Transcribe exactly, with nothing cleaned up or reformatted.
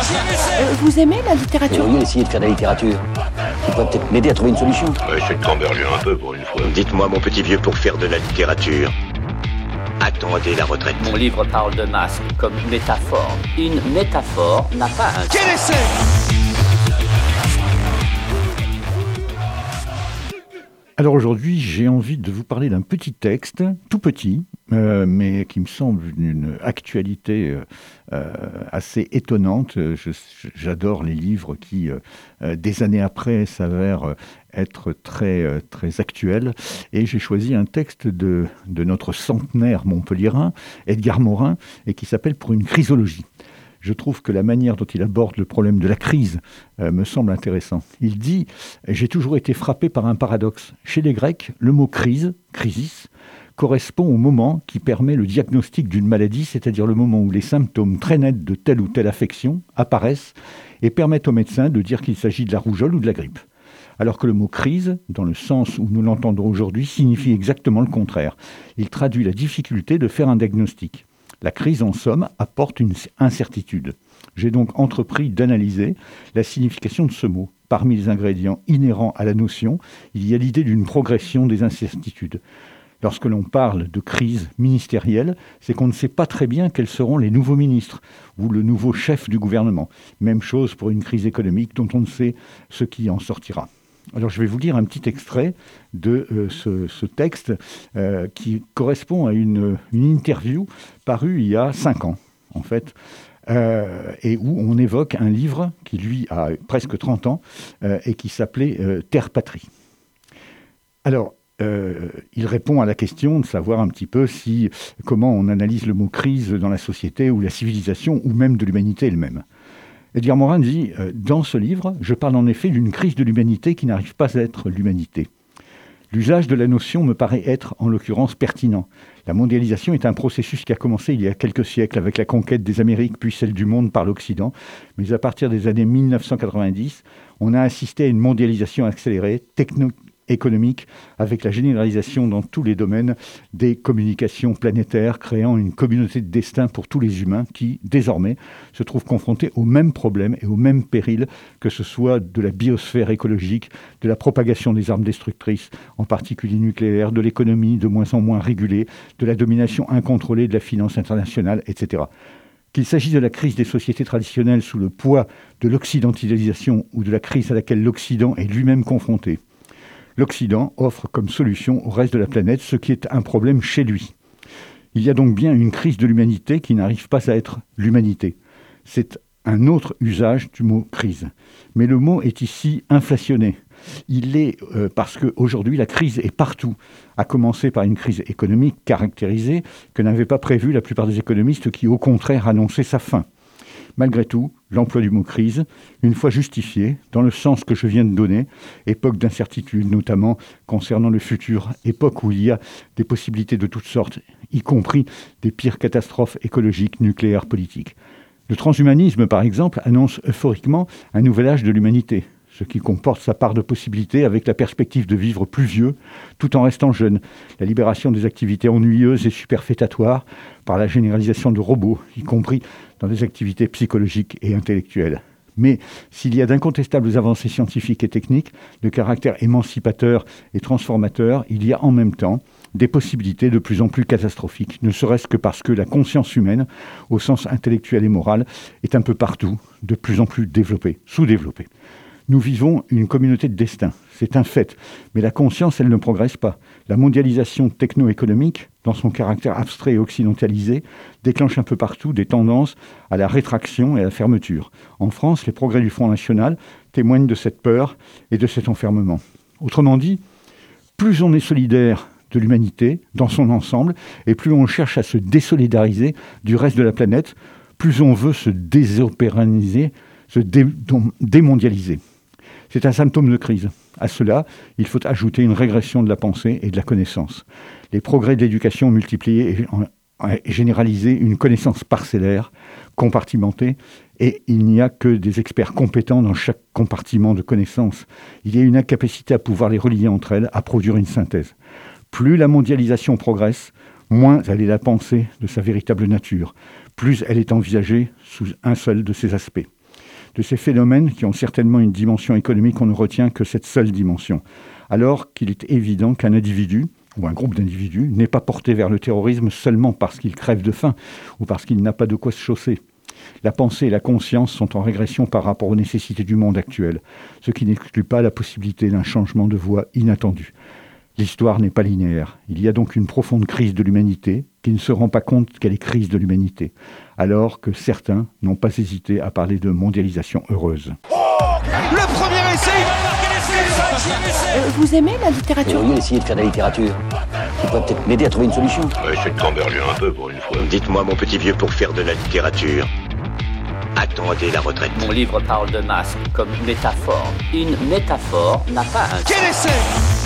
Euh, vous aimez la littérature ? Vous pourriez essayer de faire de la littérature. Ça pourrait peut-être m'aider à trouver une solution. Ouais, c'est de camberger un peu pour une fois. Dites-moi, mon petit vieux, pour faire de la littérature, attendez la retraite. Mon livre parle de masque comme métaphore. Une métaphore n'a pas un... Quel essai ? Alors aujourd'hui, j'ai envie de vous parler d'un petit texte, tout petit, euh, mais qui me semble une actualité euh, assez étonnante. Je, j'adore les livres qui, euh, des années après, s'avèrent être très, euh, très actuels. Et j'ai choisi un texte de, de notre centenaire montpelliérain, Edgar Morin, et qui s'appelle « Pour une chrysologie ». Je trouve que la manière dont il aborde le problème de la crise euh, me semble intéressant. Il dit « J'ai toujours été frappé par un paradoxe. Chez les Grecs, le mot crise, crisis, correspond au moment qui permet le diagnostic d'une maladie, c'est-à-dire le moment où les symptômes très nets de telle ou telle affection apparaissent et permettent au médecin de dire qu'il s'agit de la rougeole ou de la grippe. Alors que le mot crise, dans le sens où nous l'entendons aujourd'hui, signifie exactement le contraire. Il traduit la difficulté de faire un diagnostic. La crise, en somme, apporte une incertitude. J'ai donc entrepris d'analyser la signification de ce mot. Parmi les ingrédients inhérents à la notion, il y a l'idée d'une progression des incertitudes. Lorsque l'on parle de crise ministérielle, c'est qu'on ne sait pas très bien quels seront les nouveaux ministres ou le nouveau chef du gouvernement. Même chose pour une crise économique dont on ne sait ce qui en sortira. Alors je vais vous lire un petit extrait de euh, ce, ce texte euh, qui correspond à une, une interview parue il y a cinq ans, en fait, euh, et où on évoque un livre qui, lui, a presque trente ans euh, et qui s'appelait euh, « Terre-Patrie ». Alors, euh, il répond à la question de savoir un petit peu si, comment on analyse le mot « crise » dans la société ou la civilisation ou même de l'humanité elle-même. Edgar Morin dit euh, « Dans ce livre, je parle en effet d'une crise de l'humanité qui n'arrive pas à être l'humanité. L'usage de la notion me paraît être, en l'occurrence, pertinent. La mondialisation est un processus qui a commencé il y a quelques siècles avec la conquête des Amériques, puis celle du monde par l'Occident. Mais à partir des années mille neuf cent quatre-vingt-dix, on a assisté à une mondialisation accélérée, techno économique, avec la généralisation dans tous les domaines des communications planétaires, créant une communauté de destin pour tous les humains qui, désormais, se trouvent confrontés aux mêmes problèmes et aux mêmes périls, que ce soit de la biosphère écologique, de la propagation des armes destructrices, en particulier nucléaires, de l'économie de moins en moins régulée, de la domination incontrôlée de la finance internationale, et cetera. Qu'il s'agisse de la crise des sociétés traditionnelles sous le poids de l'occidentalisation ou de la crise à laquelle l'Occident est lui-même confronté, l'Occident offre comme solution au reste de la planète ce qui est un problème chez lui. Il y a donc bien une crise de l'humanité qui n'arrive pas à être l'humanité. C'est un autre usage du mot « crise ». Mais le mot est ici inflationné. Il est euh, parce qu'aujourd'hui, la crise est partout, à commencer par une crise économique caractérisée que n'avaient pas prévu la plupart des économistes qui, au contraire, annonçaient sa fin. Malgré tout, l'emploi du mot « crise », une fois justifié, dans le sens que je viens de donner, époque d'incertitude notamment concernant le futur, époque où il y a des possibilités de toutes sortes, y compris des pires catastrophes écologiques, nucléaires, politiques. Le transhumanisme, par exemple, annonce euphoriquement un nouvel âge de l'humanité, ce qui comporte sa part de possibilités avec la perspective de vivre plus vieux tout en restant jeune, la libération des activités ennuyeuses et superfétatoires par la généralisation de robots, y compris dans des activités psychologiques et intellectuelles. Mais s'il y a d'incontestables avancées scientifiques et techniques de caractère émancipateur et transformateur, il y a en même temps des possibilités de plus en plus catastrophiques, ne serait-ce que parce que la conscience humaine, au sens intellectuel et moral, est un peu partout, de plus en plus développée, sous-développée. Nous vivons une communauté de destin, c'est un fait, mais la conscience, elle ne progresse pas. La mondialisation techno-économique, dans son caractère abstrait et occidentalisé, déclenche un peu partout des tendances à la rétraction et à la fermeture. En France, les progrès du Front National témoignent de cette peur et de cet enfermement. Autrement dit, plus on est solidaire de l'humanité dans son ensemble, et plus on cherche à se désolidariser du reste de la planète, plus on veut se désopéraniser, se dé- démondialiser. C'est un symptôme de crise. À cela, il faut ajouter une régression de la pensée et de la connaissance. Les progrès de l'éducation ont multiplié et généralisé une connaissance parcellaire, compartimentée, et il n'y a que des experts compétents dans chaque compartiment de connaissances. Il y a une incapacité à pouvoir les relier entre elles, à produire une synthèse. Plus la mondialisation progresse, moins elle est la pensée de sa véritable nature, plus elle est envisagée sous un seul de ses aspects. De ces phénomènes qui ont certainement une dimension économique, on ne retient que cette seule dimension. Alors qu'il est évident qu'un individu, ou un groupe d'individus, n'est pas porté vers le terrorisme seulement parce qu'il crève de faim ou parce qu'il n'a pas de quoi se chausser. La pensée et la conscience sont en régression par rapport aux nécessités du monde actuel, ce qui n'exclut pas la possibilité d'un changement de voie inattendu. L'histoire n'est pas linéaire. Il y a donc une profonde crise de l'humanité qui ne se rend pas compte qu'elle est crise de l'humanité, alors que certains n'ont pas hésité à parler de mondialisation heureuse. Le premier essai. Euh, vous aimez la littérature? Au lieu d'essayer de faire de la littérature, tu pourrais peut-être m'aider à trouver une solution. Ouais, essaie de camberger un peu pour une fois. Dites-moi, mon petit vieux, pour faire de la littérature, attendez la retraite. Mon livre parle de masque comme métaphore. Une métaphore n'a pas un Quel essai!